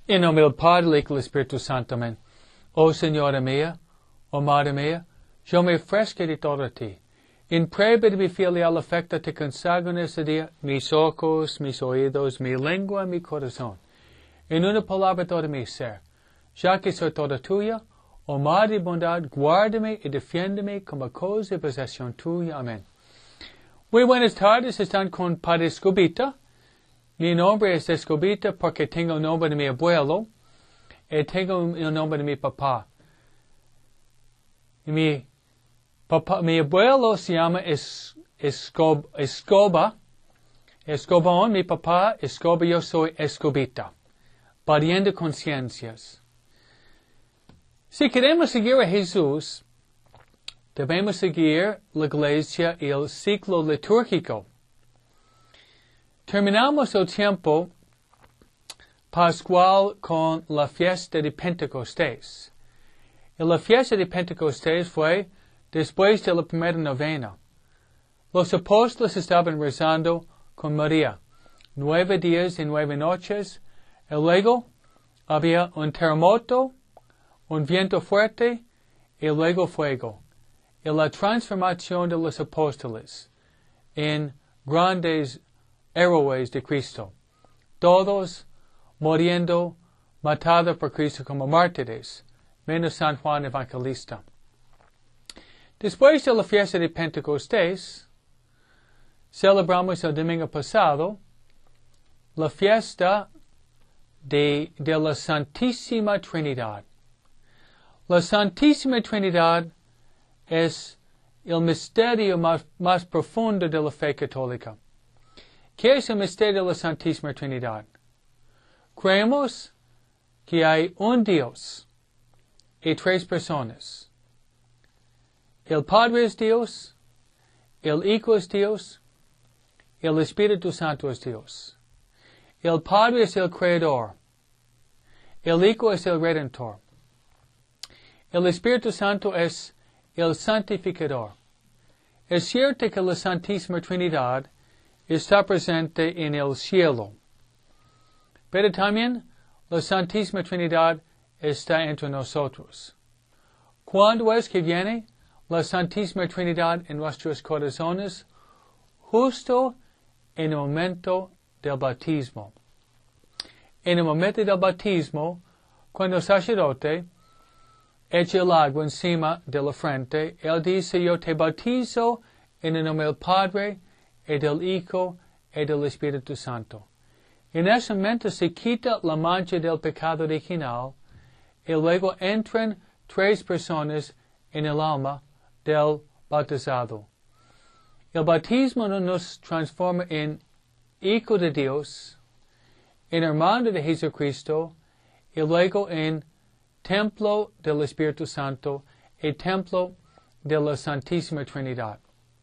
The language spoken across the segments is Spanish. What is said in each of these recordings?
En nombre del Padre, del Hijo y del Espíritu Santo. Amén. Oh Señora mía, oh Madre mía, yo me ofrezco de todo a ti. En prueba de mi filial afecto te consagro en este día mis ojos, mis oídos, mi lengua y mi corazón. En una palabra todo mi ser. Ya que soy toda tuya, oh Madre de bondad, guárdame y defiéndeme como cosa y posesión tuya. Amén. Muy buenas tardes, están con Padre Escobita. Mi nombre es Escobita porque tengo el nombre de mi abuelo y tengo el nombre de mi papá. Mi abuelo se llama Escobón, mi papá Escoba, yo soy Escobita. Pariendo conciencias. Si queremos seguir a Jesús, debemos seguir la iglesia y el ciclo litúrgico. Terminamos el tiempo pascual con la fiesta de Pentecostés. Y la fiesta de Pentecostés fue después de la primera novena. Los apóstoles estaban rezando con María 9 días y 9 noches, y luego había un terremoto, un viento fuerte, y luego fuego. Y la transformación de los apóstoles en grandes héroes de Cristo, todos muriendo, matados por Cristo como mártires, menos San Juan Evangelista. Después de la fiesta de Pentecostés, celebramos el domingo pasado la fiesta de la Santísima Trinidad. La Santísima Trinidad es el misterio más profundo de la fe católica. ¿Qué es el misterio de la Santísima Trinidad? Creemos que hay un Dios y tres personas. El Padre es Dios, el Hijo es Dios, el Espíritu Santo es Dios. El Padre es el Creador, el Hijo es el Redentor. El Espíritu Santo es el Santificador. Es cierto que la Santísima Trinidad está presente en el cielo, pero también la Santísima Trinidad está entre nosotros. ¿Cuándo es que viene la Santísima Trinidad en nuestros corazones? Justo en el momento del bautismo. En el momento del bautismo, cuando el sacerdote echa el agua encima de la frente, él dice: yo te bautizo en el nombre del Padre, y del Hijo, y del Espíritu Santo. En ese momento se quita la mancha del pecado original, y luego entran tres personas en el alma del bautizado. El bautismo nos transforma en Hijo de Dios, en hermano de Jesucristo, y luego en templo del Espíritu Santo y templo de la Santísima Trinidad.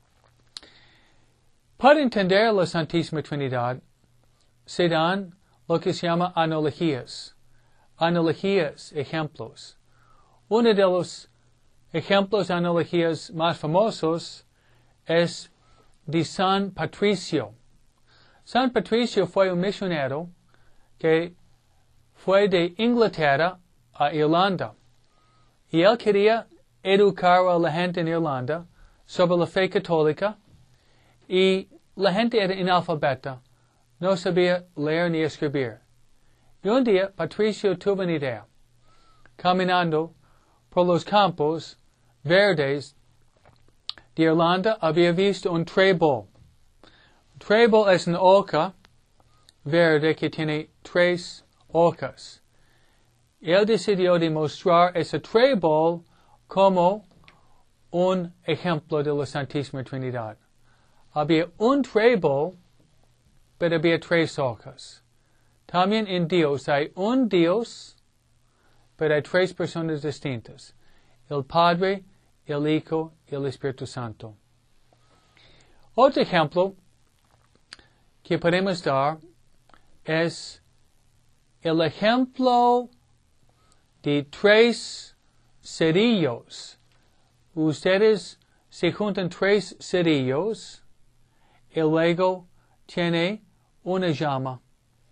Para entender la Santísima Trinidad, se dan lo que se llama analogías. Analogías, ejemplos. Uno de los ejemplos de analogías más famosos es de San Patricio. San Patricio fue un misionero que fue de Inglaterra a Irlanda. Y él quería educar a la gente en Irlanda sobre la fe católica, y la gente era analfabeta, no sabía leer ni escribir. Y un día Patricio tuvo una idea. Caminando por los campos verdes de Irlanda, había visto un trébol. Un trébol es una hoja verde que tiene tres hojas. Él decidió demostrar ese trébol como un ejemplo de la Santísima Trinidad. Había un trébol, pero había tres hojas. También en Dios hay un Dios, pero hay tres personas distintas: el Padre, el Hijo y el Espíritu Santo. Otro ejemplo que podemos dar es el ejemplo de tres cerillos. Ustedes se juntan tres cerillos y luego tiene una llama.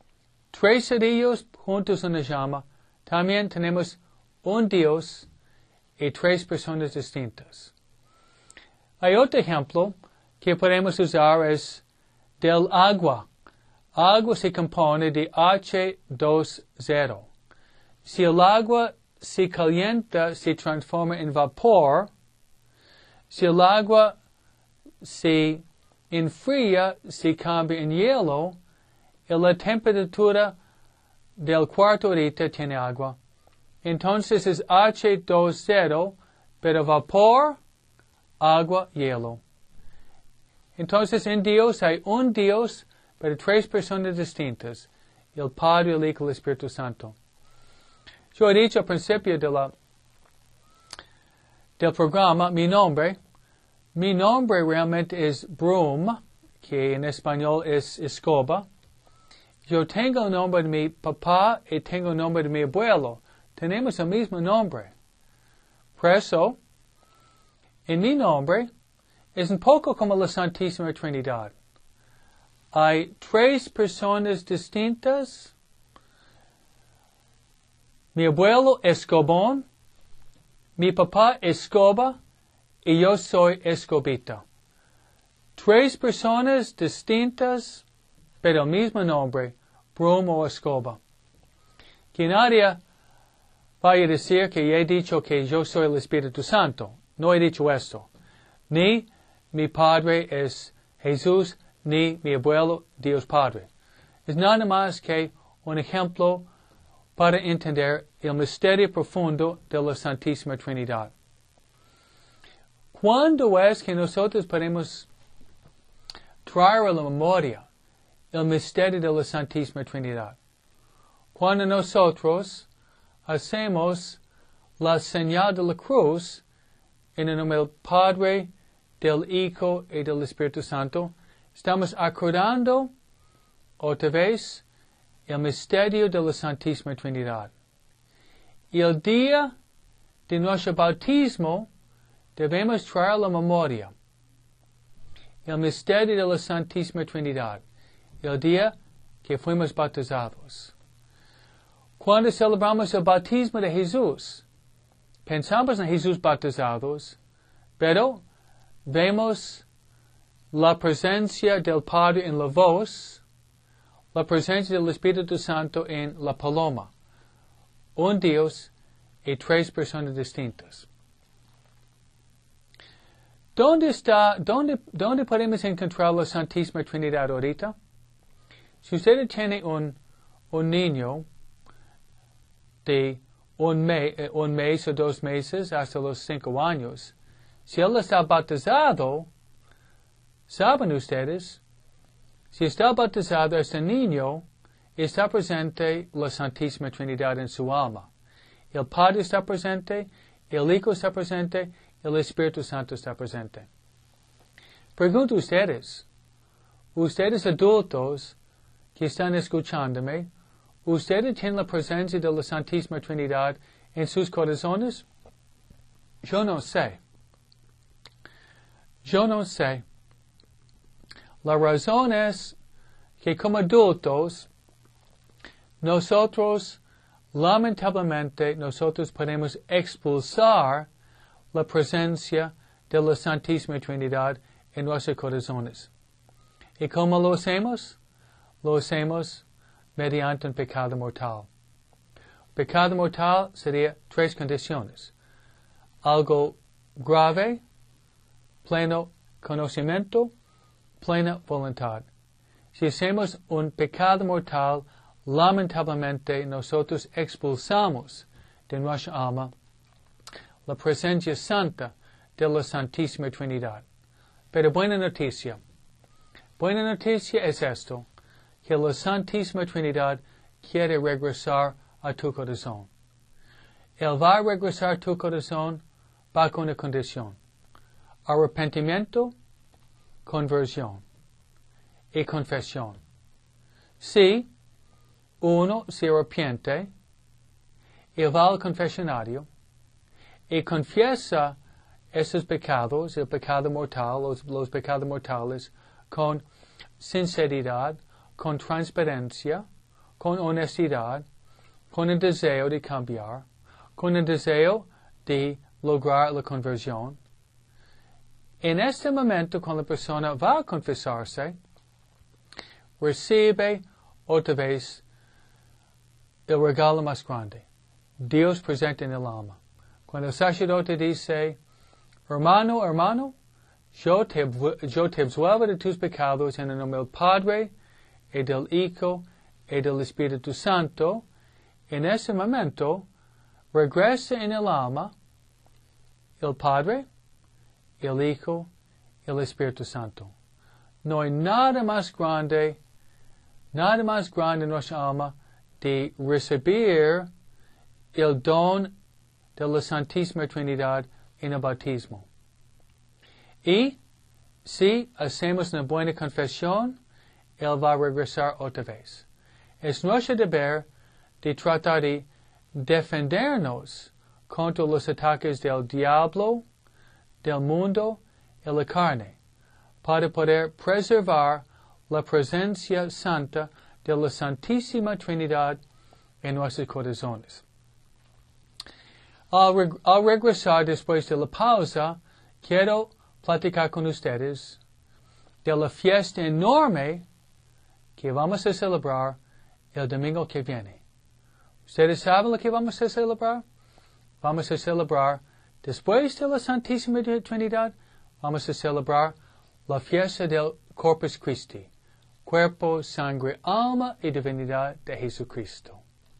tres cerillos juntos en la llama, también tenemos un Dios y tres personas distintas. Hay otro ejemplo que podemos usar es del agua. Agua se compone de H2O. Si el agua se calienta, se transforma en vapor. Si el agua se enfría, se cambia en hielo. Y la temperatura del cuarto ahorita tiene agua. Entonces es H2O, pero vapor, agua, hielo. Entonces en Dios hay un Dios, pero tres personas distintas, el Padre, el Hijo y el Espíritu Santo. Yo he dicho al principio del programa mi nombre realmente es Broom, que en español es escoba. Yo tengo el nombre de mi papá y tengo el nombre de mi abuelo. Tenemos el mismo nombre. Por eso, en mi nombre, es un poco como la Santísima Trinidad. Hay tres personas distintas. Mi abuelo Escobón, mi papá Escoba y yo soy Escobita. Tres personas distintas, pero el mismo nombre, Broom o Escoba. Que nadie vaya a decir que he dicho que yo soy el Espíritu Santo. No he dicho esto. Ni mi padre es Jesús, ni mi abuelo Dios Padre. Es nada más que un ejemplo para entender el misterio profundo de la Santísima Trinidad. ¿Cuándo es que nosotros podemos traer a la memoria el misterio de la Santísima Trinidad? Cuando nosotros hacemos la señal de la cruz en el nombre del Padre, del Hijo y del Espíritu Santo, estamos acordando otra vez el misterio de la Santísima Trinidad. Y el día de nuestro bautismo debemos traer a la memoria el misterio de la Santísima Trinidad, el día que fuimos bautizados. Cuando celebramos el bautismo de Jesús, pensamos en Jesús bautizados, pero vemos la presencia del Padre en la voz, la presencia del Espíritu Santo en la paloma, un Dios y tres personas distintas. ¿Dónde podemos encontrar la Santísima Trinidad ahorita? Si usted tiene un niño de un mes o 2 meses hasta los 5 años, si él está bautizado, ¿saben ustedes? Si está bautizado este niño, está presente la Santísima Trinidad en su alma. El Padre está presente, el Hijo está presente, el Espíritu Santo está presente. Pregunto a ustedes adultos que están escuchándome, ¿ustedes tienen la presencia de la Santísima Trinidad en sus corazones? Yo no sé. La razón es que como adultos, lamentablemente, nosotros podemos expulsar la presencia de la Santísima Trinidad en nuestros corazones. ¿Y cómo lo hacemos? Lo hacemos mediante un pecado mortal. Pecado mortal sería 3 condiciones. Algo grave, pleno conocimiento, plena voluntad. Si hacemos un pecado mortal, lamentablemente nosotros expulsamos de nuestra alma la presencia santa de la Santísima Trinidad. Pero buena noticia es esto, que la Santísima Trinidad quiere regresar a tu corazón. Él va a regresar a tu corazón bajo una condición: arrepentimiento, conversión y confesión. Si uno se arrepiente y va al confesionario y confiesa esos pecados, el pecado mortal, los pecados mortales, con sinceridad, con transparencia, con honestidad, con el deseo de cambiar, con el deseo de lograr la conversión. En este momento, cuando la persona va a confesarse, recibe otra vez el regalo más grande, Dios presente en el alma. Cuando el sacerdote dice, hermano, hermano, yo te absuelvo de tus pecados en el nombre del Padre, y del Hijo, y del Espíritu Santo, en ese momento regresa en el alma el Padre, el Hijo, el Espíritu Santo. No hay nada más grande en nuestra alma de recibir el don de la Santísima Trinidad en el bautismo. Y si hacemos una buena confesión, Él va a regresar otra vez. Es nuestro deber de tratar de defendernos contra los ataques del diablo, del mundo y la carne, para poder preservar la presencia santa de la Santísima Trinidad en nuestros corazones. Al regresar después de la pausa, quiero platicar con ustedes de la fiesta enorme que vamos a celebrar el domingo que viene. ¿Ustedes saben lo que vamos a celebrar? Vamos a celebrar, después de la Santísima Trinidad, vamos a celebrar la fiesta del Corpus Christi, cuerpo, sangre, alma y divinidad de Jesucristo.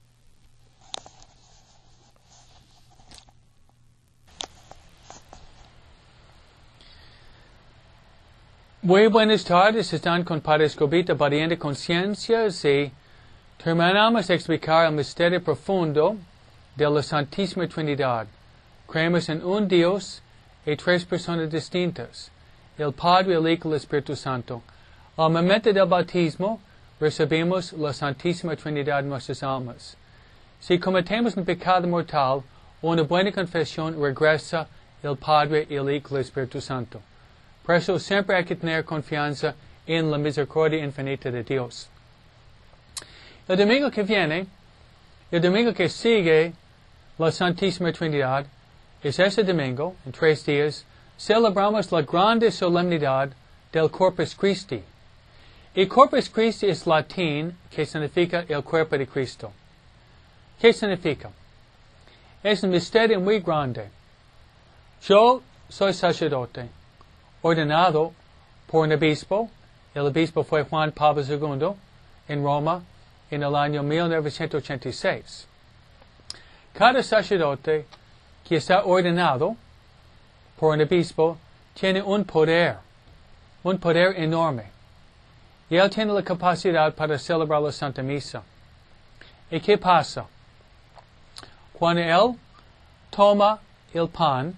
Muy buenas tardes, están con Padre Escobita, Variando Conciencias, y terminamos de explicar el misterio profundo de la Santísima Trinidad. Creemos en un Dios y tres personas distintas, el Padre, el Hijo y el Espíritu Santo. Al momento del bautismo, recibimos la Santísima Trinidad en nuestras almas. Si cometemos un pecado mortal, una buena confesión regresa el Padre, el Hijo y el Espíritu Santo. Por eso siempre hay que tener confianza en la misericordia infinita de Dios. El domingo que viene, el domingo que sigue la Santísima Trinidad, es ese domingo, en 3 días, celebramos la grande solemnidad del Corpus Christi. El Corpus Christi es latín, que significa el cuerpo de Cristo. ¿Qué significa? Es un misterio muy grande. Yo soy sacerdote, ordenado por un obispo. El obispo fue Juan Pablo II en Roma en el año 1986. Cada sacerdote que está ordenado por un obispo tiene un poder enorme. Y él tiene la capacidad para celebrar la Santa Misa. ¿Y qué pasa? Cuando él toma el pan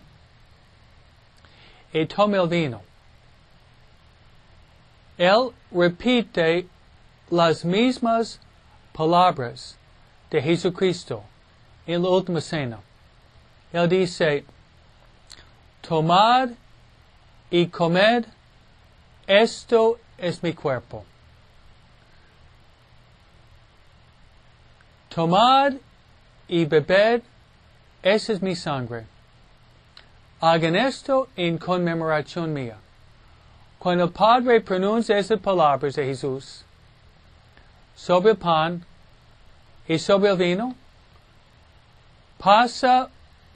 y toma el vino, él repite las mismas palabras de Jesucristo en la última cena. Él dice, tomad y comed, esto es mi cuerpo. Tomad y bebed, esa es mi sangre. Hagan esto en conmemoración mía. Cuando el Padre pronuncia esas palabras de Jesús sobre el pan y sobre el vino, pasa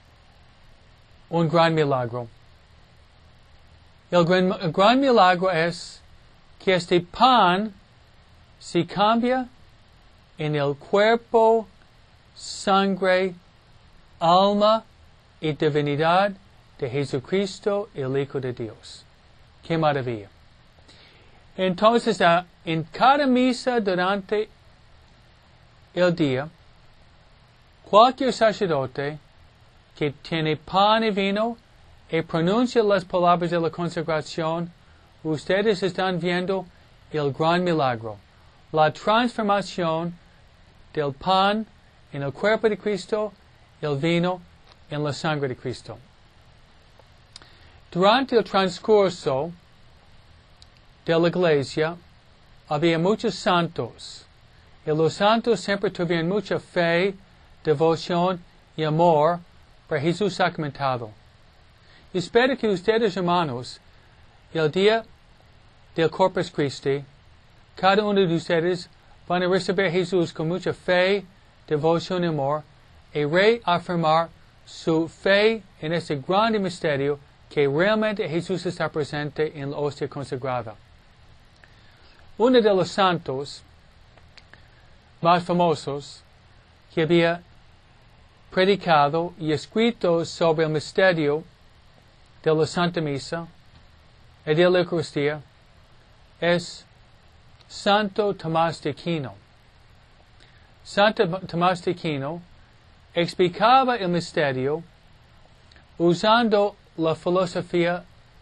un gran milagro. El gran milagro es que este pan se cambia en el cuerpo, sangre, alma y divinidad de Jesucristo, el Hijo de Dios. ¡Qué maravilla! Entonces, en cada misa durante el día, cualquier sacerdote que tiene pan y vino y pronuncia las palabras de la consagración, ustedes están viendo el gran milagro, la transformación del pan en el cuerpo de Cristo, el vino en la sangre de Cristo. Durante el transcurso de la Iglesia había muchos santos. Y los santos siempre tuvieron mucha fe, devoción y amor para Jesús sacramentado. Y espero que ustedes, hermanos, el día del Corpus Christi, cada uno de ustedes van a recibir a Jesús con mucha fe, devoción y amor, y reafirmar su fe en este grande misterio que realmente Jesús está presente en la hostia consagrada. Uno de los santos más famosos que había predicado y escrito sobre el misterio de la Santa Misa y de la Eucaristía es Santo Tomás de Aquino. Santo Tomás de Aquino explicaba el misterio usando la filosofía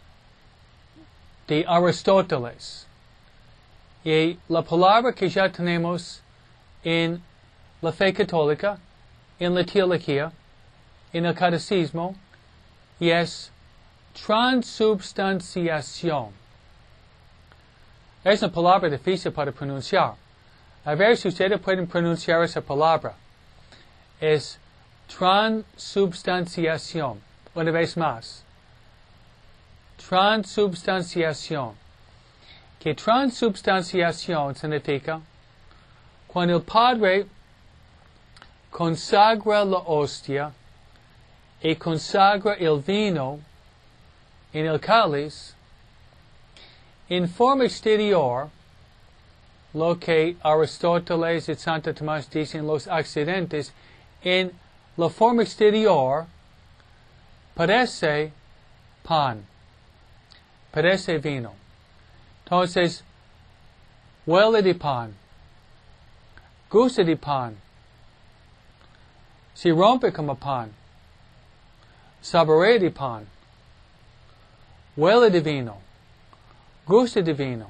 de Aristóteles. Y la palabra que ya tenemos en la fe católica, en la teología, en el catecismo, y es transubstanciación. Es una palabra difícil para pronunciar. A ver si ustedes pueden pronunciar esa palabra. Es transubstanciación. Una vez más. Transubstanciación. Que transubstanciación significa cuando el Padre consagra la hostia y consagra el vino en el cáliz, en forma exterior, lo que Aristóteles y Santo Tomás dicen los accidentes, en la forma exterior parece pan, parece vino. Entonces, huele de pan, gusta de pan, se rompe como pan, saborea de pan, huele de vino, gusta de vino.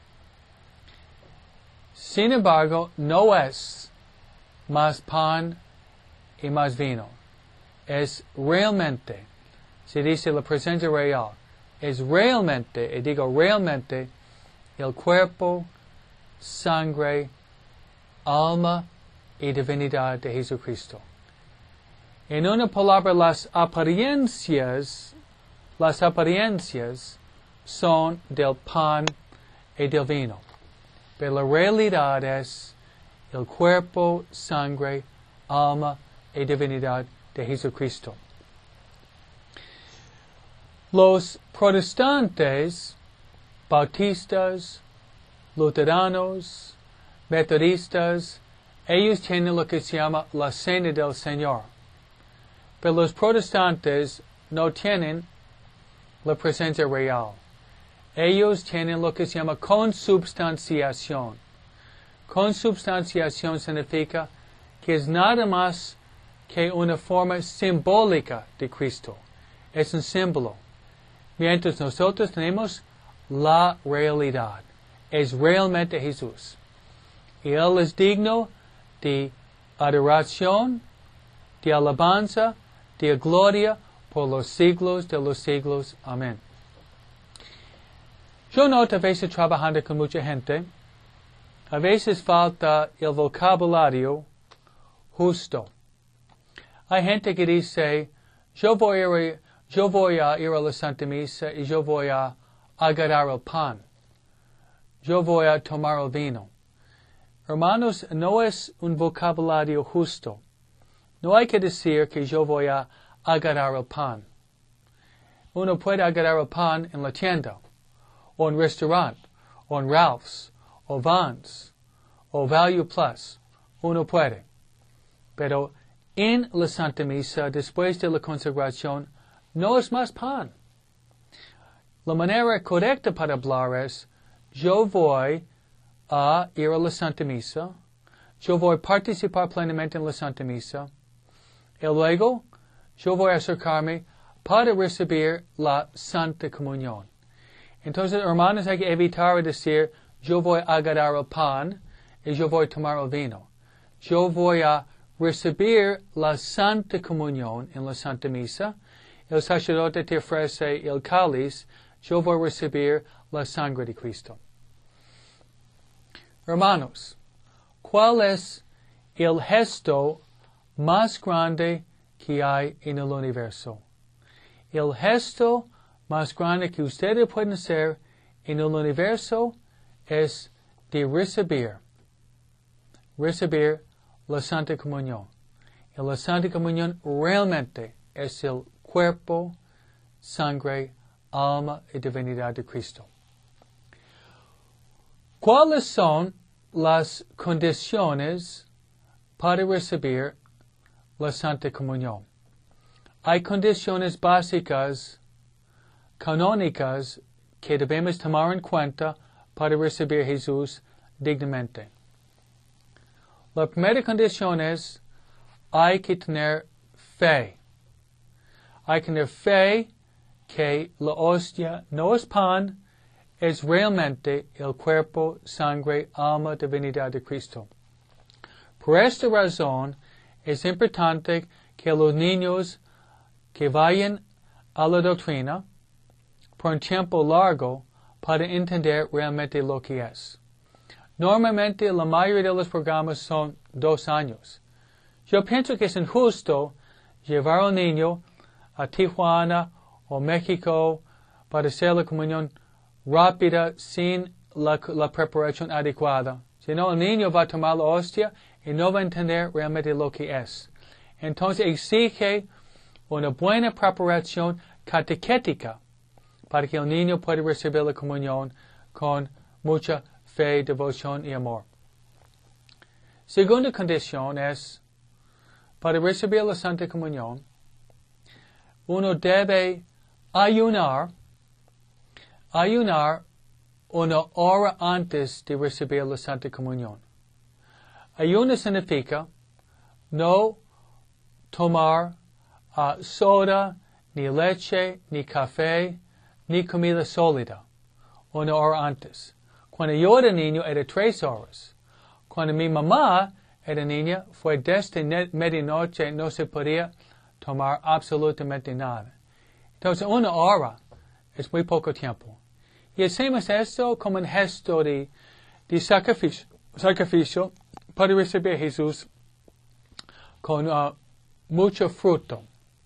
Sin embargo, no es más pan y más vino. Es realmente, se dice la presencia real, es realmente, y digo realmente, el cuerpo, sangre, alma y divinidad de Jesucristo. En una palabra, las apariencias son del pan y del vino. Pero la realidad es el cuerpo, sangre, alma y divinidad de Jesucristo. Los protestantes, bautistas, luteranos, metodistas, ellos tienen lo que se llama la Cena del Señor. Pero los protestantes no tienen la presencia real. Ellos tienen lo que se llama consubstanciación. Consubstanciación significa que es nada más que una forma simbólica de Cristo. Es un símbolo. Mientras nosotros tenemos la realidad. Es realmente Jesús. Y Él es digno de adoración, de alabanza, de gloria por los siglos de los siglos. Amén. Yo noto a veces trabajando con mucha gente, a veces falta el vocabulario justo. Hay gente que dice, yo voy a ir a la Santa Misa y yo voy a agarrar el pan. Yo voy a tomar el vino. Hermanos, no es un vocabulario justo. No hay que decir que yo voy a agarrar el pan. Uno puede agarrar el pan en la tienda, o en restaurante, o en Ralph's, o Vans, o Value Plus. Uno puede. Pero en la Santa Misa, después de la consagración, no es más pan. La manera correcta para hablar es, yo voy a ir a la Santa Misa, yo voy a participar plenamente en la Santa Misa, y luego yo voy a acercarme para recibir la Santa Comunión. Entonces, hermanos, hay que evitar decir, yo voy a agarrar el pan y yo voy a tomar el vino. Yo voy a recibir la Santa Comunión en la Santa Misa. El sacerdote te ofrece el cáliz. Yo voy a recibir la sangre de Cristo. Hermanos, ¿cuál es el gesto más grande que hay en el universo? El gesto más grande que ustedes pueden hacer en el universo es de recibir la Santa Comunión. Y la Santa Comunión realmente es el cuerpo, sangre, alma y divinidad de Cristo. ¿Cuáles son las condiciones para recibir la Santa Comunión? Hay condiciones básicas, canónicas, que debemos tomar en cuenta para recibir a Jesús dignamente. La primera condición es, hay que tener fe. Hay que tener fe que la hostia no es pan, es realmente el cuerpo, sangre, alma, divinidad de Cristo. Por esta razón, es importante que los niños que vayan a la doctrina por un tiempo largo para entender realmente lo que es. Normalmente la mayoría de los programas son 2 años. Yo pienso que es injusto llevar al niño a Tijuana o México para hacer la comunión rápida sin la preparación adecuada. Si no, el niño va a tomar la hostia y no va a entender realmente lo que es. Entonces exige una buena preparación catequética para que el niño pueda recibir la comunión con mucha fe, devoción y amor. Segunda condición es, para recibir la Santa Comunión, uno debe ayunar una hora antes de recibir la Santa Comunión. Ayuno significa no tomar soda, ni leche, ni café, ni comida sólida, una hora antes. Cuando yo era niño era 3 horas. Cuando mi mamá era niña fue desde medianoche, no se podía tomar absolutamente nada. Entonces 1 hora es muy poco tiempo. Y hacemos esto como un gesto de sacrificio para recibir a Jesús con mucho fruto.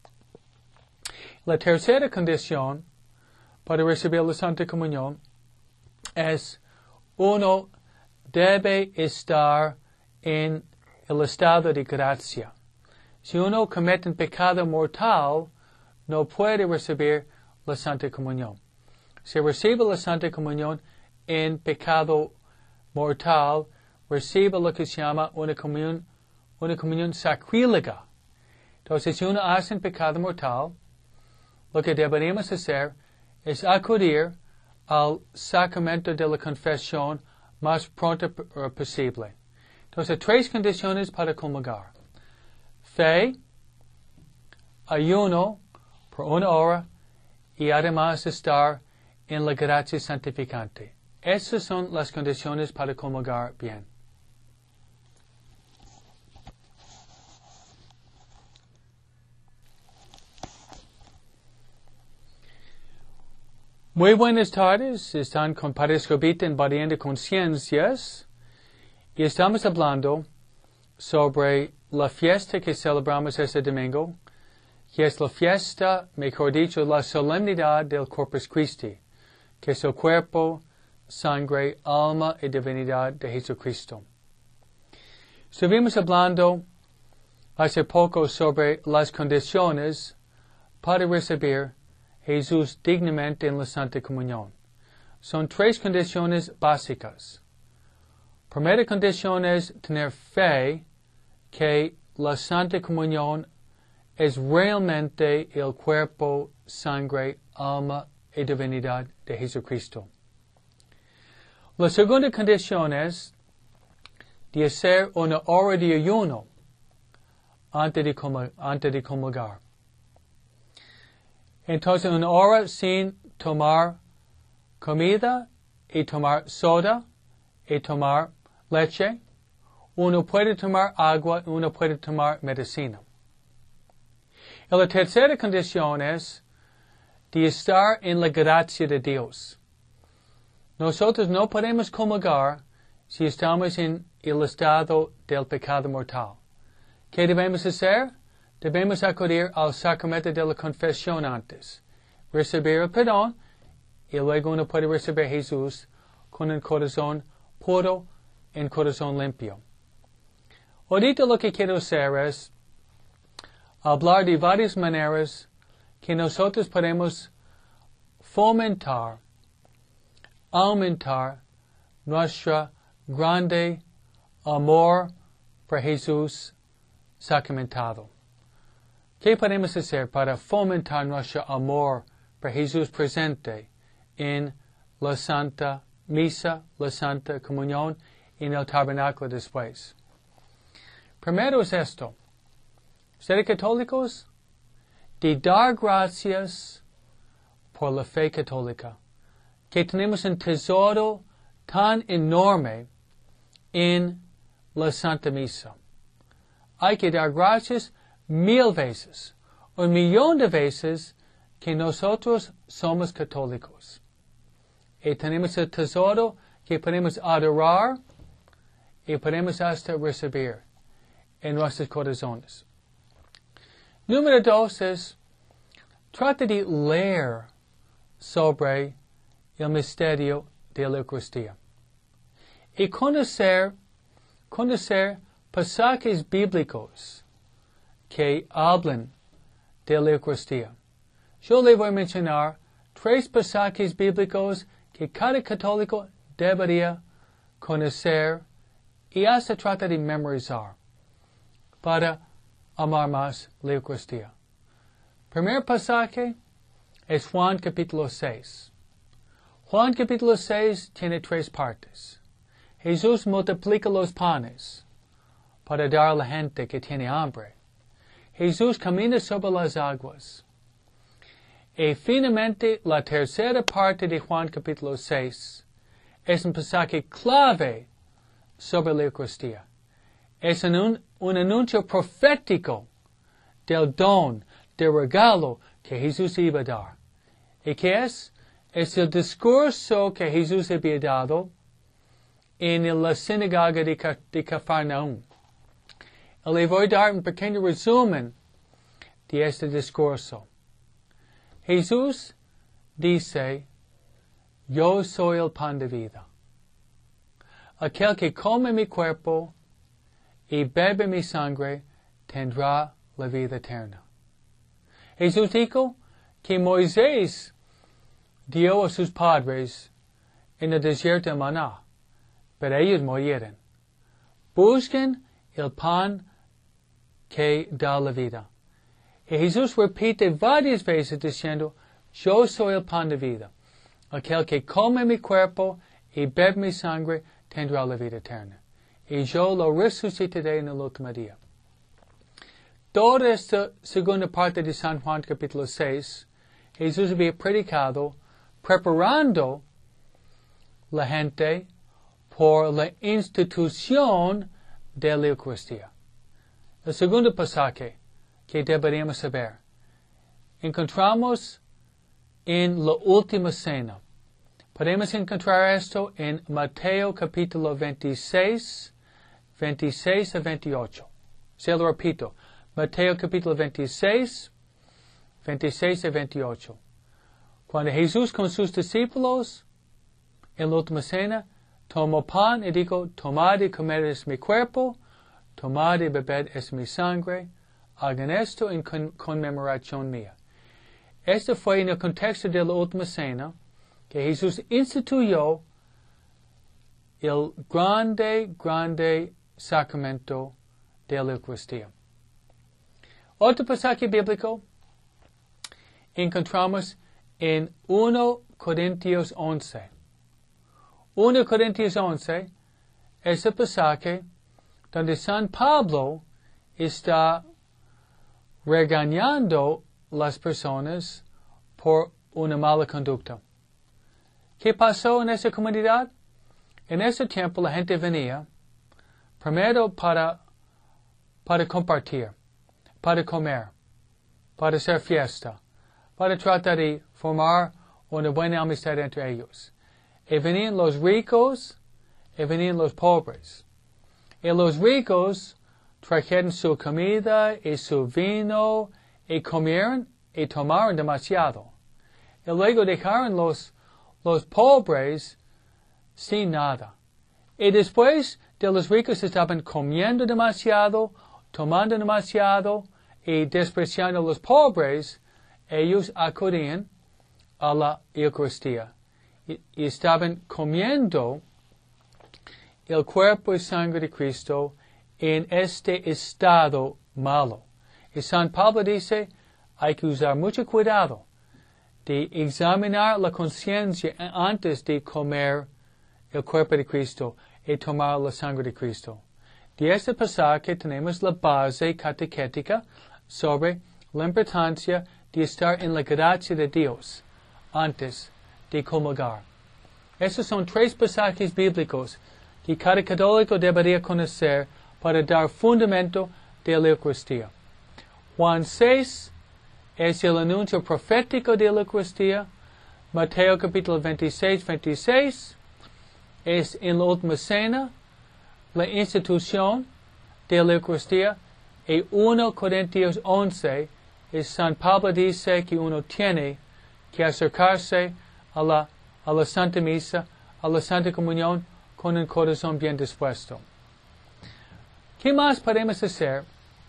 La tercera condición para recibir la Santa Comunión es uno debe estar en el estado de gracia. Si uno comete un pecado mortal, no puede recibir la Santa Comunión. Si recibe la Santa Comunión en pecado mortal, recibe lo que se llama una comunión sacrílega. Entonces, si uno hace un pecado mortal, lo que deberíamos hacer es acudir al sacramento de la confesión más pronto posible. Entonces, 3 condiciones para comulgar. Fe, ayuno por 1 hora y además estar en la gracia santificante. Esas son las condiciones para comulgar bien. Muy buenas tardes, están con Padre Escobita en Variando Conciencias y estamos hablando sobre la fiesta que celebramos este domingo, que es la fiesta, mejor dicho, la solemnidad del Corpus Christi, que es el cuerpo, sangre, alma y divinidad de Jesucristo. Estuvimos hablando hace poco sobre las condiciones para recibir Jesús dignamente en la Santa Comunión. Son 3 condiciones básicas. Primera condición es tener fe que la Santa Comunión es realmente el cuerpo, sangre, alma y divinidad de Jesucristo. La segunda condición es de hacer una hora de ayuno antes de comulgar. Entonces, 1 hora sin tomar comida y tomar soda y tomar leche. Uno puede tomar agua, uno puede tomar medicina. Y la tercera condición es de estar en la gracia de Dios. Nosotros no podemos comulgar si estamos en el estado del pecado mortal. ¿Qué debemos hacer? Debemos acudir al sacramento de la confesión antes, recibir el perdón, y luego uno puede recibir a Jesús con un corazón puro, un corazón limpio. Ahorita lo que quiero hacer es hablar de varias maneras que nosotros podemos fomentar, aumentar nuestro grande amor por Jesús sacramentado. ¿Qué podemos hacer para fomentar nuestro amor por Jesús presente en la Santa Misa, la Santa Comunión y en el tabernáculo después? Primero es esto. ¿Ustedes católicos? De dar gracias por la fe católica, que tenemos un tesoro tan enorme en la Santa Misa. Hay que dar gracias 1000 veces, 1,000,000 de veces que nosotros somos católicos. Y tenemos el tesoro que podemos adorar y podemos hasta recibir en nuestros corazones. Número 2 es, trata de leer sobre el misterio de la Eucaristía y conocer pasajes bíblicos que hablan de la Eucaristía. Yo le voy a mencionar 3 pasajes bíblicos que cada católico debería conocer y hasta trata de memorizar para amar más la Eucaristía. Primer pasaje es Juan capítulo 6. Juan capítulo 6 tiene 3 partes. Jesús multiplica los panes para dar a la gente que tiene hambre. Jesús camina sobre las aguas. Y finalmente, la tercera parte de Juan capítulo 6 es un pasaje clave sobre la Eucaristía. Es un anuncio profético del don, del regalo que Jesús iba a dar. ¿Y qué es? Es el discurso que Jesús había dado en la sinagoga de Cafarnaúm. Le voy a dar un pequeño resumen de este discurso. Jesús dice, yo soy el pan de vida. Aquel que come mi cuerpo y bebe mi sangre tendrá la vida eterna. Jesús dijo que Moisés dio a sus padres en el desierto el maná, pero ellos murieron. Busquen el pan que da la vida. Y Jesús repite varias veces diciendo, yo soy el pan de vida. Aquel que come mi cuerpo y bebe mi sangre tendrá la vida eterna. Y yo lo resucitaré en el último día. Toda esta segunda parte de San Juan capítulo 6, Jesús había predicado preparando la gente por la institución de la Eucaristía. El segundo pasaje que deberíamos saber, encontramos en la última cena. Podemos encontrar esto en Mateo capítulo 26, 26 a 28. Se lo repito, Mateo capítulo 26, 26 a 28. Cuando Jesús con sus discípulos en la última cena tomó pan y dijo, tomad y comed es mi cuerpo, tomad y bebed es mi sangre, hagan esto en conmemoración mía. Esto fue en el contexto de la última cena que Jesús instituyó el grande sacramento de la Eucaristía. Otro pasaje bíblico encontramos en 1 Corintios 11. 1 Corintios 11 es el pasaje donde San Pablo está regañando las personas por una mala conducta. ¿Qué pasó en esa comunidad? En ese tiempo la gente venía primero para compartir, para comer, para hacer fiesta, para tratar de formar una buena amistad entre ellos. Y venían los ricos y venían los pobres. Y los ricos trajeron su comida y su vino y comieron y tomaron demasiado. Y luego dejaron los pobres sin nada. Y después de los ricos estaban comiendo demasiado, tomando demasiado y despreciando a los pobres, ellos acudían a la Eucaristía y estaban comiendo el cuerpo y sangre de Cristo en este estado malo. Y San Pablo dice, hay que usar mucho cuidado de examinar la conciencia antes de comer el cuerpo de Cristo y tomar la sangre de Cristo. De este pasaje tenemos la base catequética sobre la importancia de estar en la gracia de Dios antes de comulgar. Estos son 3 pasajes bíblicos que cada católico debería conocer para dar fundamento de la Eucaristía. Juan 6 es el anuncio profético de la Eucaristía. Mateo capítulo 26 es en la última cena la institución de la Eucaristía. Y 1 Corintios 11 es San Pablo dice que uno tiene que acercarse a la Santa Misa, a la Santa Comunión, con un corazón bien dispuesto. ¿Qué más podemos hacer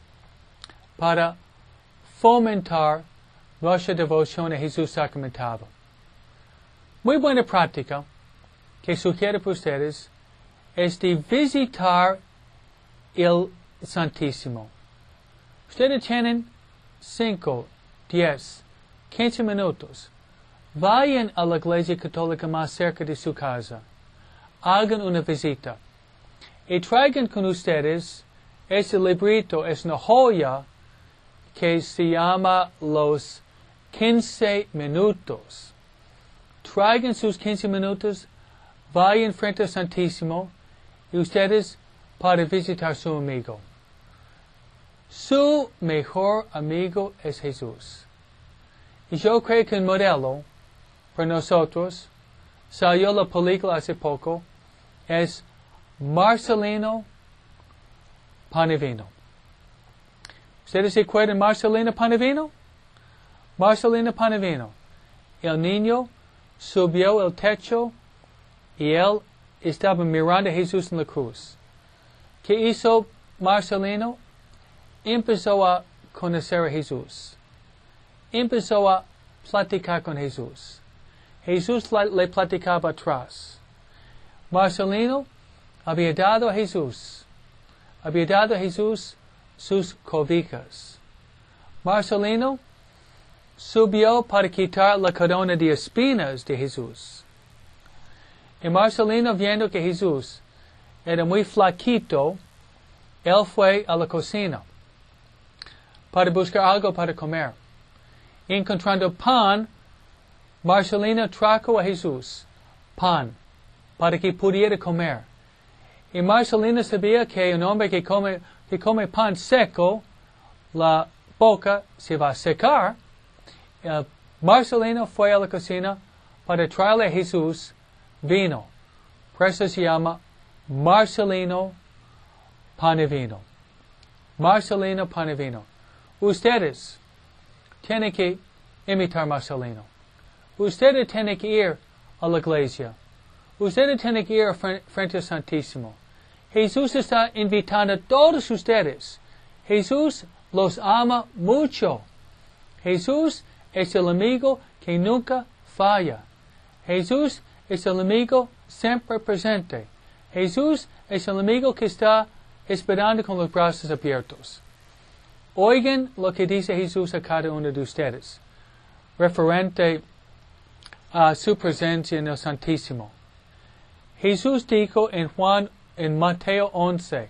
para fomentar nuestra devoción a Jesús sacramentado? Muy buena práctica que sugiero para ustedes es de visitar el Santísimo. Ustedes tienen 5, 10, 15 minutos. Vayan a la iglesia católica más cerca de su casa. Hagan una visita. Y traigan con ustedes ese librito, es una joya que se llama Los 15 Minutos. Traigan sus 15 minutos, vayan frente al Santísimo y ustedes para visitar a su amigo. Su mejor amigo es Jesús. Y yo creo que un modelo para nosotros, salió la película hace poco, es Marcelino Panevino. ¿Ustedes se acuerdan de Marcelino Panevino? Marcelino Panevino. El niño subió el techo y él estaba mirando a Jesús en la cruz. ¿Qué hizo Marcelino? Empezó a conocer a Jesús. Empezó a platicar con Jesús. Jesús le platicaba atrás. Marcelino había dado a Jesús sus cobijas. Marcelino subió para quitar la corona de espinas de Jesús. Y Marcelino, viendo que Jesús era muy flaquito, él fue a la cocina para buscar algo para comer. Encontrando pan, Marcelino trajo a Jesús pan para que pudiera comer. Y Marcelino sabía que un hombre que come pan seco, la boca se va a secar. Marcelino fue a la cocina para traerle a Jesús vino. Por eso se llama Marcelino Panevino. Marcelino Panevino. Ustedes tienen que imitar Marcelino. Ustedes tienen que ir a la iglesia. Ustedes tienen que ir frente al Santísimo. Jesús está invitando a todos ustedes. Jesús los ama mucho. Jesús es el amigo que nunca falla. Jesús es el amigo siempre presente. Jesús es el amigo que está esperando con los brazos abiertos. Oigan lo que dice Jesús a cada uno de ustedes, referente a su presencia en el Santísimo. Jesús dijo en Mateo 11,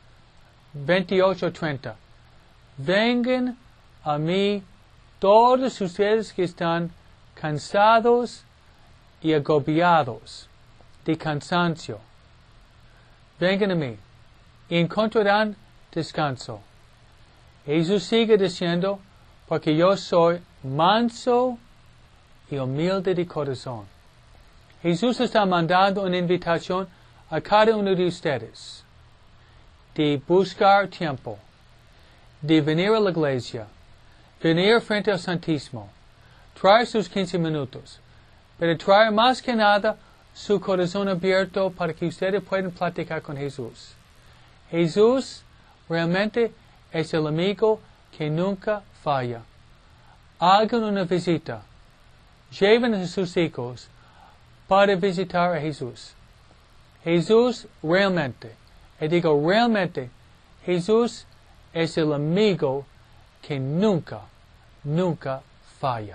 28-30, vengan a mí todos ustedes que están cansados y agobiados de cansancio. Vengan a mí y encontrarán descanso. Jesús sigue diciendo, porque yo soy manso y humilde de corazón. Jesús está mandando una invitación a cada uno de ustedes. de buscar tiempo, de venir a la iglesia, venir frente al Santísimo, traer sus 15 minutos, pero traer más que nada su corazón abierto para que ustedes puedan platicar con Jesús. Jesús realmente es el amigo que nunca falla. Hagan una visita. Lleven a sus hijos para visitar a Jesús. Jesús realmente, y digo realmente, Jesús es el amigo que nunca, nunca falla.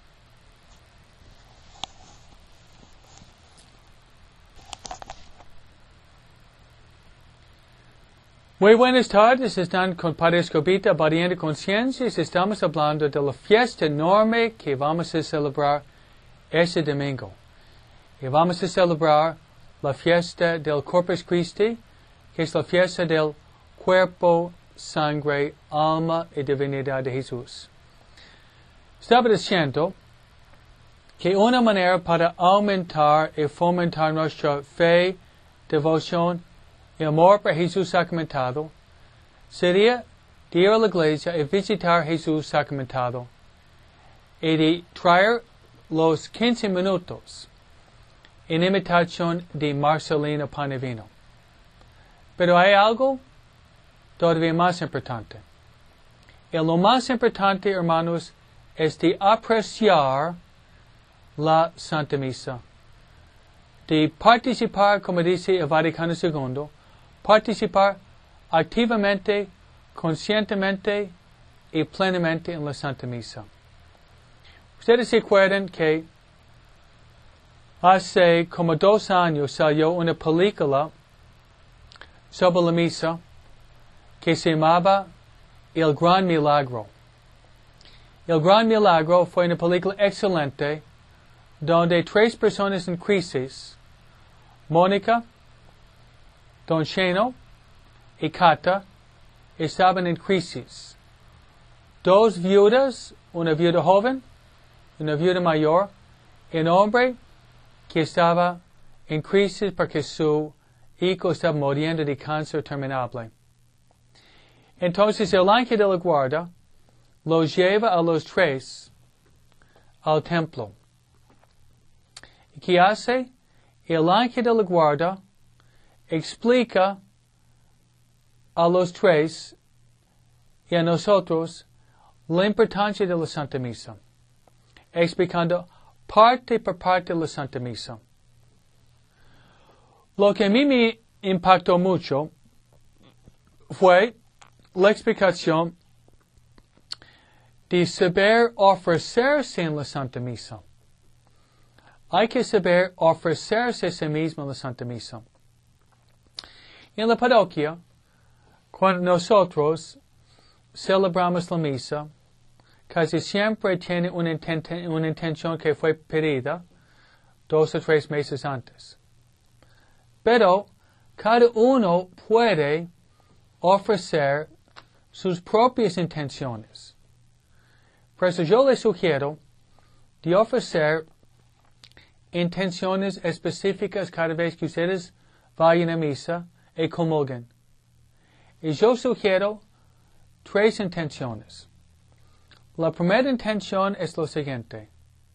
Muy buenas tardes, están con Padre Escobita, Variando Conciencias. Estamos hablando de la fiesta enorme que vamos a celebrar este domingo. Y vamos a celebrar la fiesta del Corpus Christi, que es la fiesta del cuerpo, sangre, alma y divinidad de Jesús. Estaba diciendo que una manera para aumentar y fomentar nuestra fe, devoción y amor por Jesús sacramentado sería de ir a la iglesia y visitar a Jesús sacramentado y de traer los 15 minutos en imitación de Marcelino Pan y Vino. Pero hay algo todavía más importante. Y lo más importante, hermanos, es de apreciar la Santa Misa, de participar, como dice el Vaticano II, participar activamente, conscientemente y plenamente en la Santa Misa. Ustedes se acuerdan que hace como 2 años salió una película sobre la misa que se llamaba El Gran Milagro. El Gran Milagro fue una película excelente donde 3 personas en crisis, Mónica, Don Cheno y Cata, estaban en crisis. 2 viudas, una viuda joven, una viuda mayor, y un hombre que estaba en crisis porque su hijo estaba muriendo de cáncer terminable. Entonces el ángel de la guarda los lleva a los 3 al templo. ¿Y qué hace? El ángel de la guarda explica a los 3 y a nosotros la importancia de la Santa Misa, explicando parte por parte de la Santa Misa. Lo que a mí me impactó mucho fue la explicación de saber ofrecerse en la Santa Misa. Hay que saber ofrecerse a sí mismo en la Santa Misa. En la parroquia, cuando nosotros celebramos la misa, casi siempre tiene una intención que fue pedida 2 o 3 meses antes. Pero cada uno puede ofrecer sus propias intenciones. Por eso yo les sugiero de ofrecer intenciones específicas cada vez que ustedes vayan a misa y comulguen. Y yo sugiero 3 intenciones. La primera intención es lo siguiente: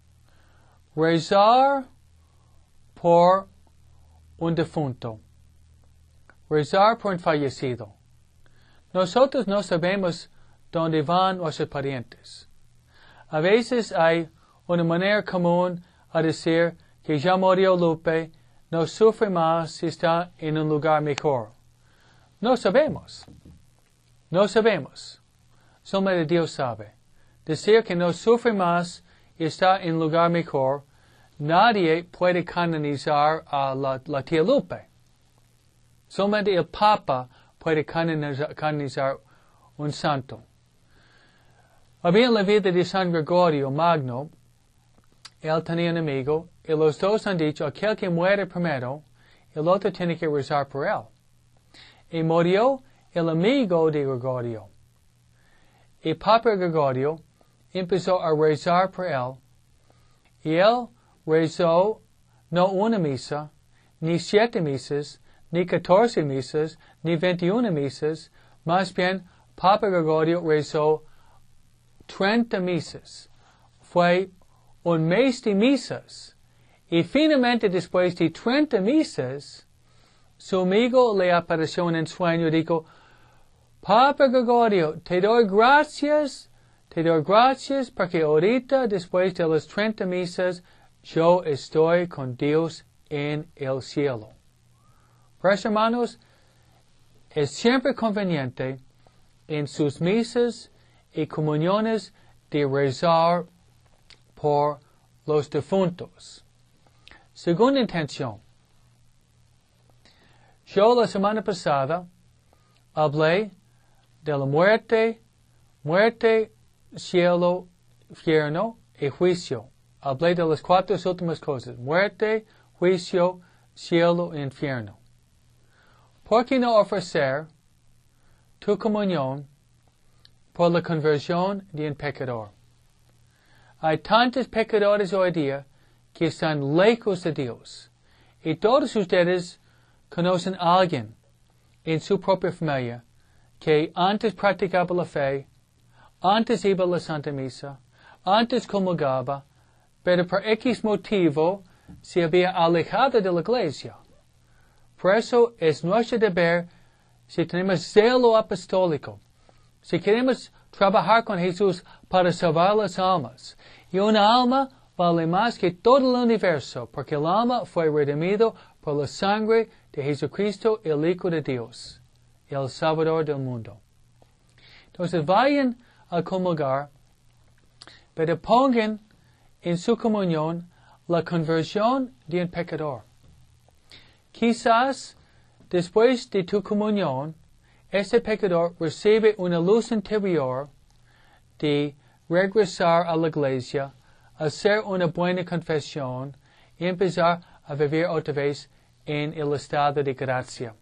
rezar por un difunto, rezar por un fallecido. Nosotros no sabemos dónde van nuestros parientes. A veces hay una manera común a decir que ya murió Lupe, no sufre más si está en un lugar mejor. No sabemos. No sabemos. Solamente Dios sabe. Decir que no sufre más y está en un lugar mejor, nadie puede canonizar a la tía Lupe. Solamente el Papa puede canonizar un santo. Había en la vida de San Gregorio Magno, él tenía un amigo, y los 2 han dicho, aquel que muere primero, el otro tiene que rezar por él. Y murió el amigo de Gregorio. Y Papa Gregorio empezó a rezar por él, y él rezó no una misa, ni 7 misas, ni 14 misas, ni 21 misas, más bien Papa Gregorio rezó 30 misas. Fue un mes de misas. Y finalmente, después de 30 misas, su amigo le apareció en un sueño y dijo, Papa Gregorio, te doy gracias porque ahorita, después de las 30 misas, yo estoy con Dios en el cielo. Pues, hermanos, es siempre conveniente en sus misas y comuniones de rezar por los difuntos. Segunda intención. Yo la semana pasada hablé de la muerte, cielo, infierno y juicio. Hablé de las 4 últimas cosas. Muerte, juicio, cielo e infierno. ¿Por qué no ofrecer tu comunión por la conversión de un pecador? Hay tantos pecadores hoy día que están lejos de Dios. Y todos ustedes conocen a alguien en su propia familia que antes practicaba la fe, antes iba a la Santa Misa, antes comulgaba, pero por X motivo se había alejado de la iglesia. Por eso es nuestro deber, si tenemos celo apostólico, si queremos trabajar con Jesús para salvar las almas. Y una alma vale más que todo el universo, porque el alma fue redimido por la sangre de Jesucristo, el Hijo de Dios, el Salvador del mundo. Entonces vayan a comulgar, pero pongan en su comunión la conversión de un pecador. Quizás después de tu comunión, este pecador recibe una luz interior de regresar a la iglesia, hacer una buena confesión y empezar a vivir otra vez en el estado de gracia.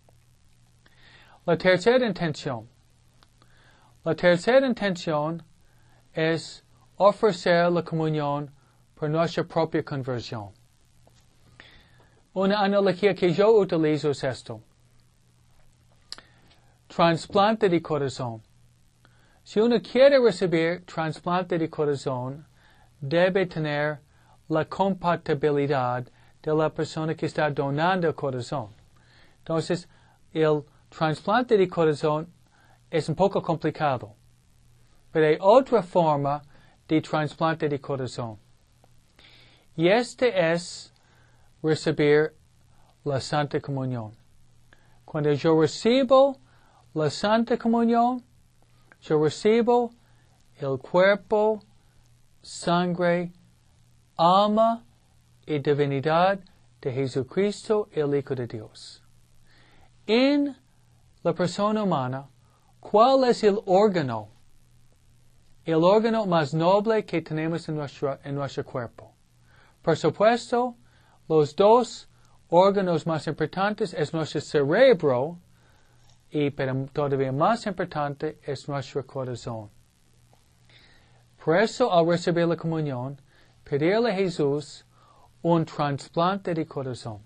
La tercera intención. La tercera intención es ofrecer la comunión por nuestra propia conversión. Una analogía que yo utilizo es esto. Trasplante de corazón. Si uno quiere recibir trasplante de corazón, debe tener la compatibilidad de la persona que está donando el corazón. Entonces, el trasplante de corazón es un poco complicado. Pero hay otra forma de trasplante de corazón. Y este es recibir la Santa Comunión. Cuando yo recibo la Santa Comunión, yo recibo el cuerpo, sangre, alma y divinidad de Jesucristo, el Hijo de Dios. En la persona humana, ¿cuál es el órgano? El órgano más noble que tenemos en nuestro cuerpo. Por supuesto, los dos órganos más importantes es nuestro cerebro, pero todavía más importante es nuestro corazón. Por eso, al recibir la comunión, pedirle a Jesús un trasplante de corazón.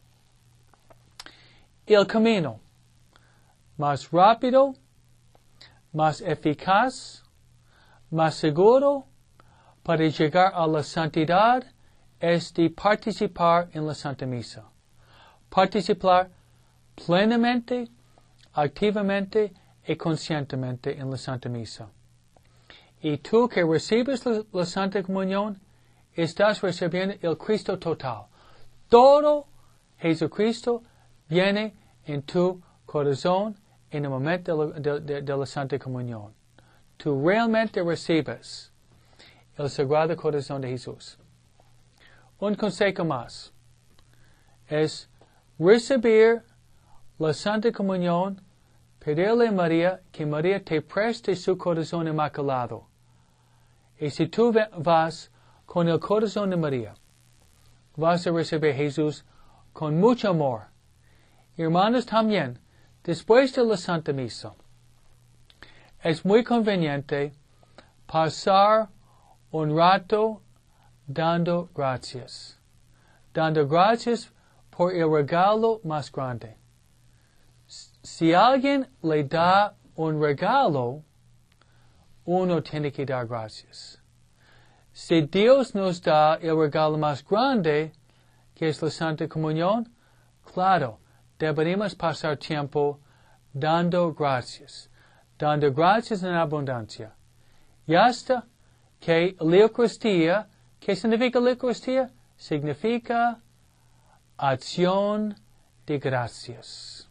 El camino más rápido, más eficaz, más seguro para llegar a la santidad es de participar en la Santa Misa. Participar plenamente, activamente y conscientemente en la Santa Misa. Y tú que recibes la Santa Comunión, estás recibiendo el Cristo total. Todo Jesucristo viene en tu corazón en el momento de la Santa Comunión. Tú realmente recibes el Sagrado Corazón de Jesús. Un consejo más es recibir la Santa Comunión, pedirle a María que María te preste su corazón inmaculado. Y si tú vas con el corazón de María, vas a recibir a Jesús con mucho amor. Hermanos, también, después de la Santa Misa, es muy conveniente pasar un rato dando gracias. Dando gracias por el regalo más grande. si alguien le da un regalo, uno tiene que dar gracias. Si Dios nos da el regalo más grande, que es la Santa Comunión, claro, deberíamos pasar tiempo dando gracias en abundancia. Y hasta que la Eucaristía, ¿qué significa la Eucaristía? Significa acción de gracias.